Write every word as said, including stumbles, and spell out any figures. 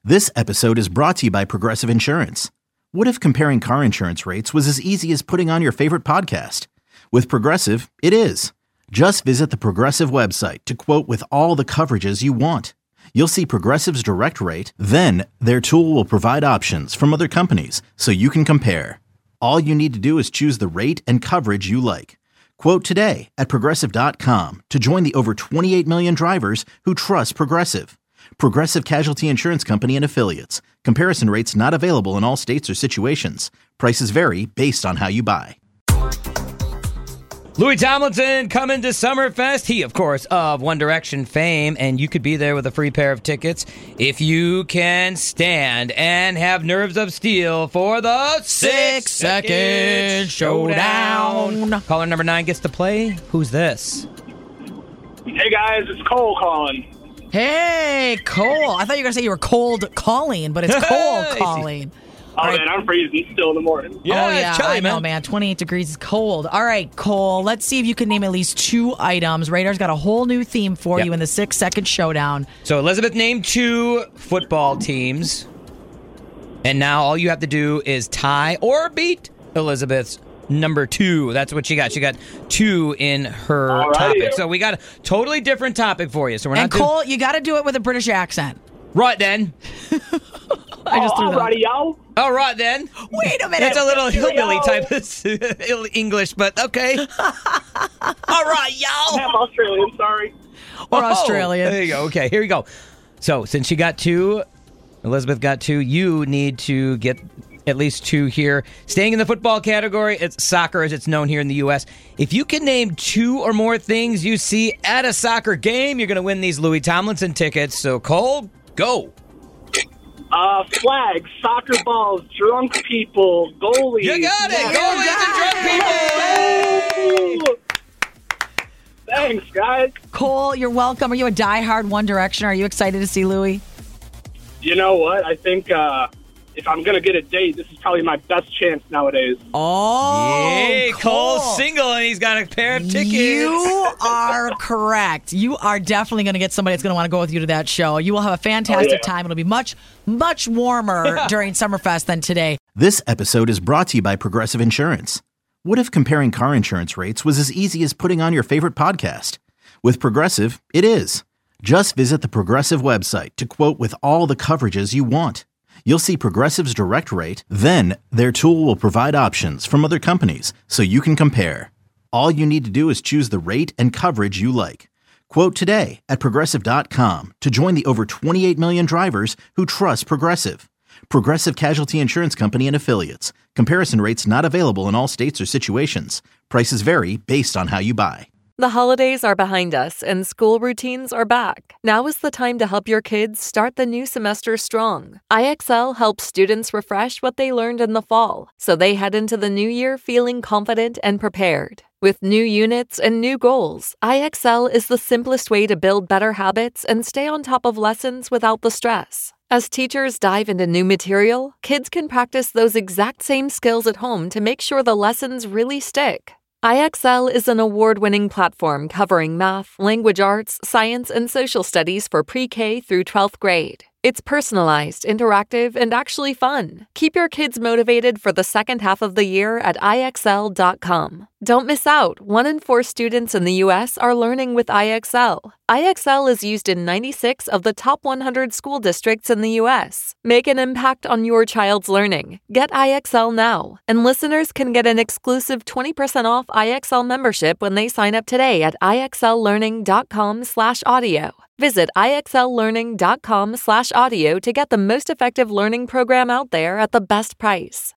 This episode is brought to you by Progressive Insurance. What if comparing car insurance rates was as easy as putting on your favorite podcast? With Progressive, it is. Just visit the Progressive website to quote with all the coverages you want. You'll see Progressive's direct rate, then their tool will provide options from other companies so you can compare. All you need to do is choose the rate and coverage you like. Quote today at progressive dot com to join the over twenty-eight million drivers who trust Progressive. Progressive Casualty Insurance Company and Affiliates. Comparison rates not available in all states or situations. Prices vary based on how you buy. Louis Tomlinson coming to Summerfest. He, of course, of One Direction fame, and you could be there with a free pair of tickets if you can stand and have nerves of steel for the Six Second Showdown. Caller number nine gets to play. Who's this? Hey, guys, it's Cole calling. Hey, Cole. I thought you were going to say you were cold calling, but it's Cole calling. Oh, right. man, I'm freezing still in the morning. Yeah, oh, yeah, it's chilly, I know, man. man. twenty-eight degrees is cold. All right, Cole, let's see if you can name at least two items. Radar's got a whole new theme for Yep. you in the six-second showdown. So Elizabeth named two football teams, and now all you have to do is tie or beat Elizabeth's number two. That's what she got. She got two in her Alrighty. topic. So we got a totally different topic for you. So we're And not doing- Cole, you got to do it with a British accent. Right then. I just threw oh, that. alrighty, y'all. All right then. Wait a minute. It's a little hillbilly y'all. type of English, but okay. All right, y'all. I'm Australian, sorry. Or Oh, Australian. There you go. Okay, here we go. So since she got two, Elizabeth got two, you need to get at least two here. Staying in the football category, it's soccer as it's known here in the U S. If you can name two or more things you see at a soccer game, you're going to win these Louis Tomlinson tickets. So Cole, go. Uh, flags, soccer balls, drunk people, goalies. You got it. Yeah. Goalies and drunk people. Woo! Thanks, guys. Cole, you're welcome. Are you a diehard One Direction? Are you excited to see Louis? You know what? I think uh, if I'm going to get a date, this is probably my best chance nowadays. Oh, Yay, Cole. Cole's single and he's got a pair of tickets. You are correct. You are definitely going to get somebody that's going to want to go with you to that show. You will have a fantastic Oh, yeah. time. It'll be much, much warmer during Summerfest than today. This episode is brought to you by Progressive Insurance. What if comparing car insurance rates was as easy as putting on your favorite podcast? With Progressive, it is. Just visit the Progressive website to quote with all the coverages you want. You'll see Progressive's direct rate, then their tool will provide options from other companies so you can compare. All you need to do is choose the rate and coverage you like. Quote today at progressive dot com to join the over twenty-eight million drivers who trust Progressive. Progressive Casualty Insurance Company and Affiliates. Comparison rates not available in all states or situations. Prices vary based on how you buy. The holidays are behind us and school routines are back. Now is the time to help your kids start the new semester strong. I X L helps students refresh what they learned in the fall, so they head into the new year feeling confident and prepared. With new units and new goals, I X L is the simplest way to build better habits and stay on top of lessons without the stress. As teachers dive into new material, kids can practice those exact same skills at home to make sure the lessons really stick. I X L is an award-winning platform covering math, language arts, science, and social studies for pre-K through twelfth grade. It's personalized, interactive, and actually fun. Keep your kids motivated for the second half of the year at I X L dot com. Don't miss out. One in four students in the U S are learning with I X L. I X L is used in ninety-six of the top one hundred school districts in the U S. Make an impact on your child's learning. Get I X L now. And listeners can get an exclusive twenty percent off I X L membership when they sign up today at I X L learning dot com slash audio. Visit I X L learning dot com slash audio to get the most effective learning program out there at the best price.